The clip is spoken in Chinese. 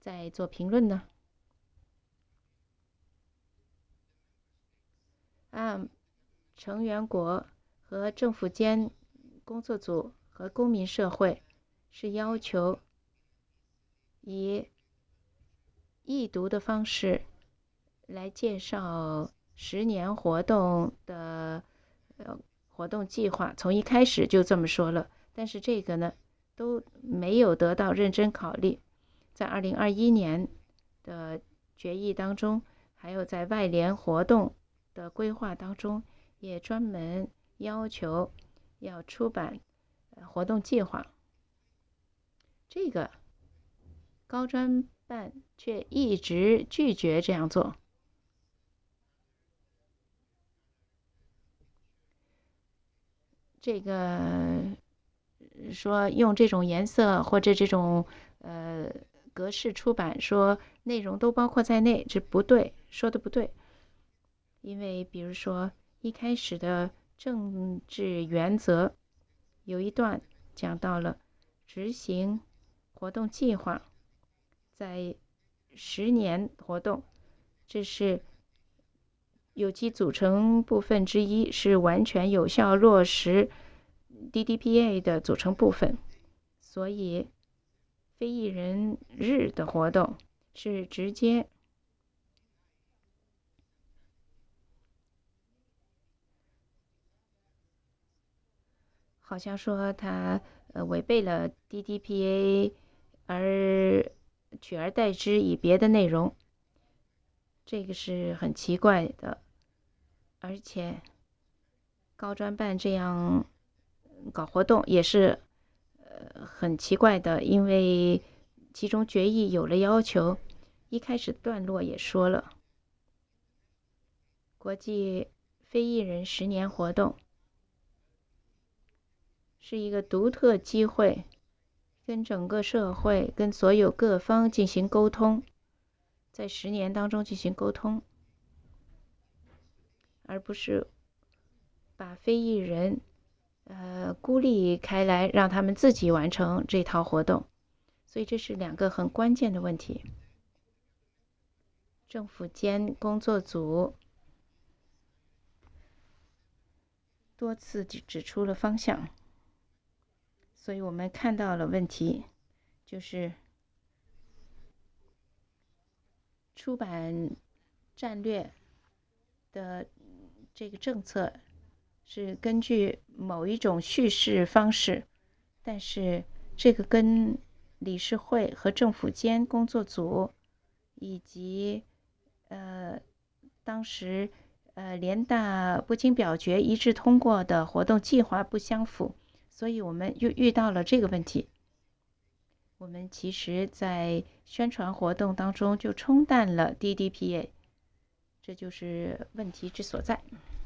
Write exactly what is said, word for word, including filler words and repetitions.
在做评论呢？啊，成员国和政府间工作组和公民社会是要求以易读的方式来介绍十年活动的呃活动计划，从一开始就这么说了。但是这个呢，都没有得到认真考虑。在二零二一年的决议当中，还有在外联活动的规划当中，也专门要求要出版活动计划。这个高专办却一直拒绝这样做。这个说用这种颜色或者这种呃格式出版，说内容都包括在内，这不对，说的不对。因为比如说一开始的政治原则有一段讲到了执行活动计划，在十年活动，这是有机组成部分之一，是完全有效落实 D D P A 的组成部分。所以非裔人日的活动是直接好像说他呃违背了 D D P A， 而取而代之以别的内容，这个是很奇怪的。而且高专办这样搞活动也是呃很奇怪的，因为其中决议有了要求，一开始段落也说了，国际非裔人十年活动是一个独特机会，跟整个社会、跟所有各方进行沟通，在十年当中进行沟通，而不是把非裔人呃孤立开来，让他们自己完成这套活动。所以这是两个很关键的问题。政府间工作组多次指出了方向，所以我们看到了问题，就是出版战略的这个政策是根据某一种叙事方式，但是这个跟理事会和政府间工作组以及呃当时呃联大不经表决一致通过的活动计划不相符，所以我们又遇到了这个问题。我们其实在宣传活动当中就冲淡了 D D P A， 这就是问题之所在。